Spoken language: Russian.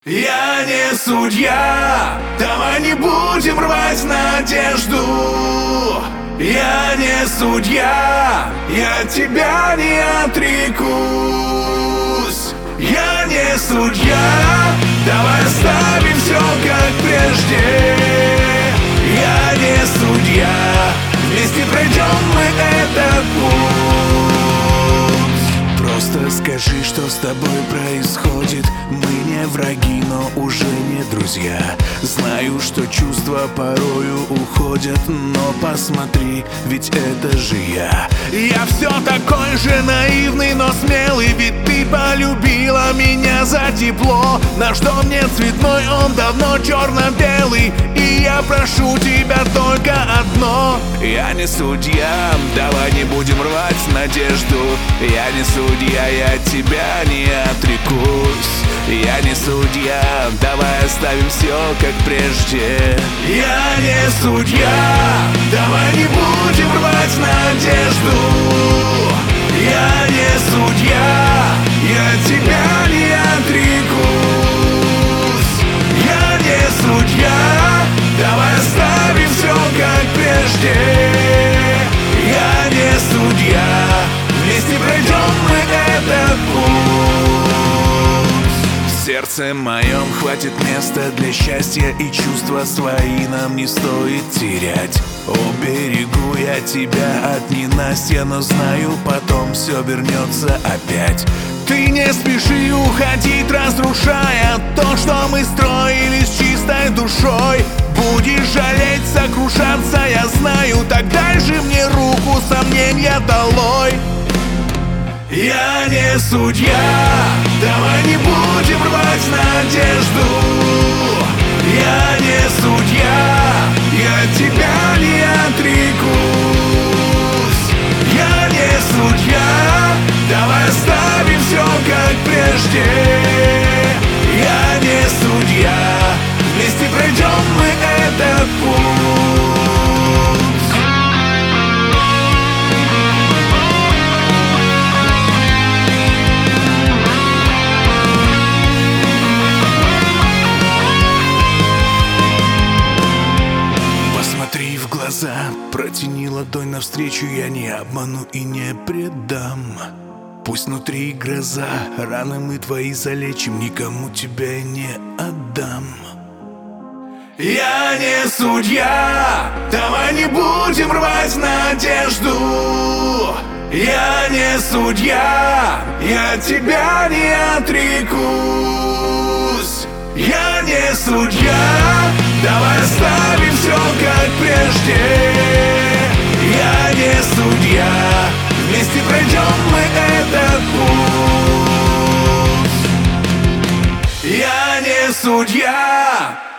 Я не судья, давай не будем рвать надежду. Я не судья, я тебя не отрекусь. Я не судья, давай оставим все как прежде. Я не судья, вместе пройдем мы этот путь. Просто скажи, что с тобой происходит. Мы не враги, но уже не друзья. Знаю, что чувства порою уходят, но посмотри, ведь это же я. Я все такой же наивный, но смелый, ведь ты полюбила меня за тепло. Наш дом не цветной, он давно черно-белый, и я прошу тебя только одно. Я не судья, давай не будем рвать надежду. Я не судья, я тебя не отрекусь. Я не судья, давай оставим все как прежде. Я не судья, давай не будем рвать надежду. Я не судья, я тебя не отрекусь. Я не судья, давай оставим все как прежде. Я не судья, вместе пройдем мы этот путь. В сердце моем хватит места для счастья, и чувства свои нам не стоит терять. Уберегу я тебя от ненастья, но знаю, потом все вернется опять. Ты не спеши уходить, разрушая то, что мы строили с чистой душой. Будешь жалеть, сокрушаться, я знаю, так дай же мне руку, сомнения долой. Я не судья, давай не будем рвать надежду. Я не судья, я тебя не отрекусь. Я не судья, давай оставим все как прежде. Я не судья, вместе пройдем мы этот путь. Протяни ладонь навстречу, я не обману и не предам. Пусть внутри гроза, раны мы твои залечим, никому тебя не отдам. Я не судья, давай не будем рвать надежду. Я не судья, я тебя не отрекусь. Я не судья, давай оставим все как прежде. Я не судья, вместе пройдем мы этот путь. Я не судья.